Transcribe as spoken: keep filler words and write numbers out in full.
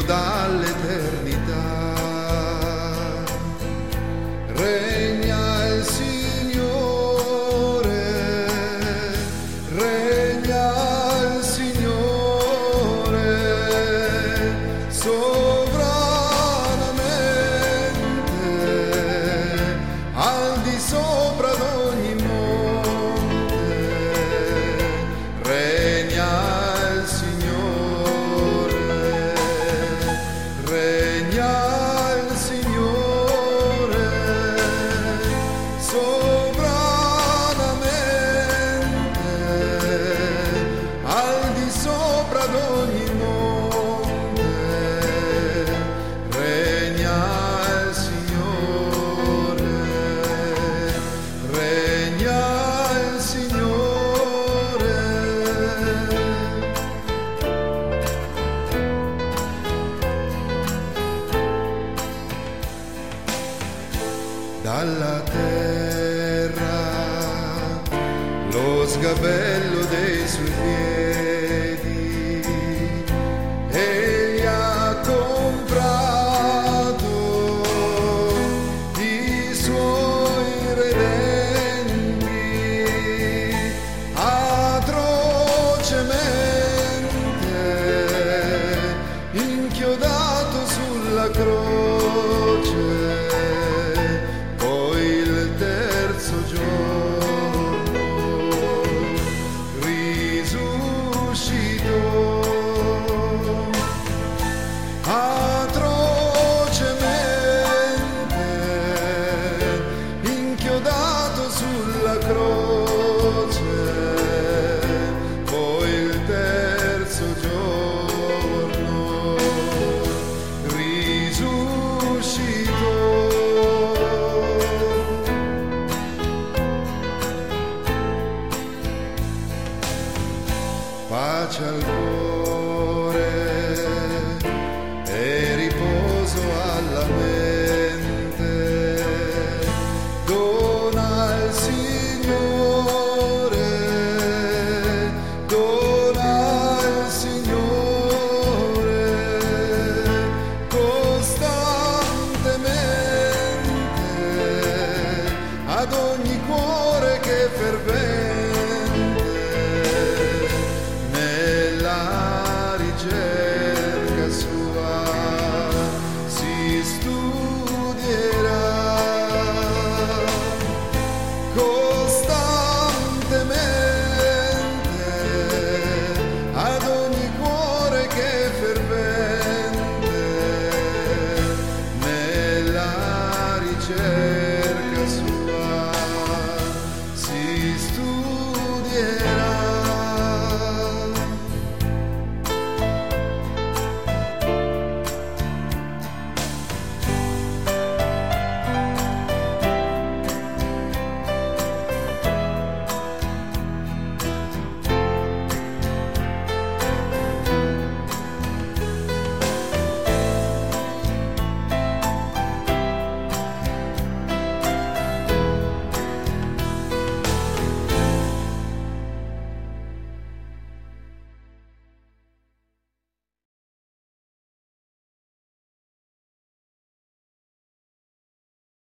dall'eternità. Regna il Signore, regna il Signore, sovranamente, al di sopra d'ogni monte. Regna il Signore, regna il Signore, sovranamente, al di sopra d'ogni monte. Regna il Signore, regna il Signore. Dalla terra lo sgabello dei suoi piedi, egli ha comprato i suoi redenti atrocemente, inchiodato sulla croce. Poi il terzo giorno risuscitò, atrocemente inchiodato sulla croce. Poi il terzo giorno risuscitò. Pace al cuore.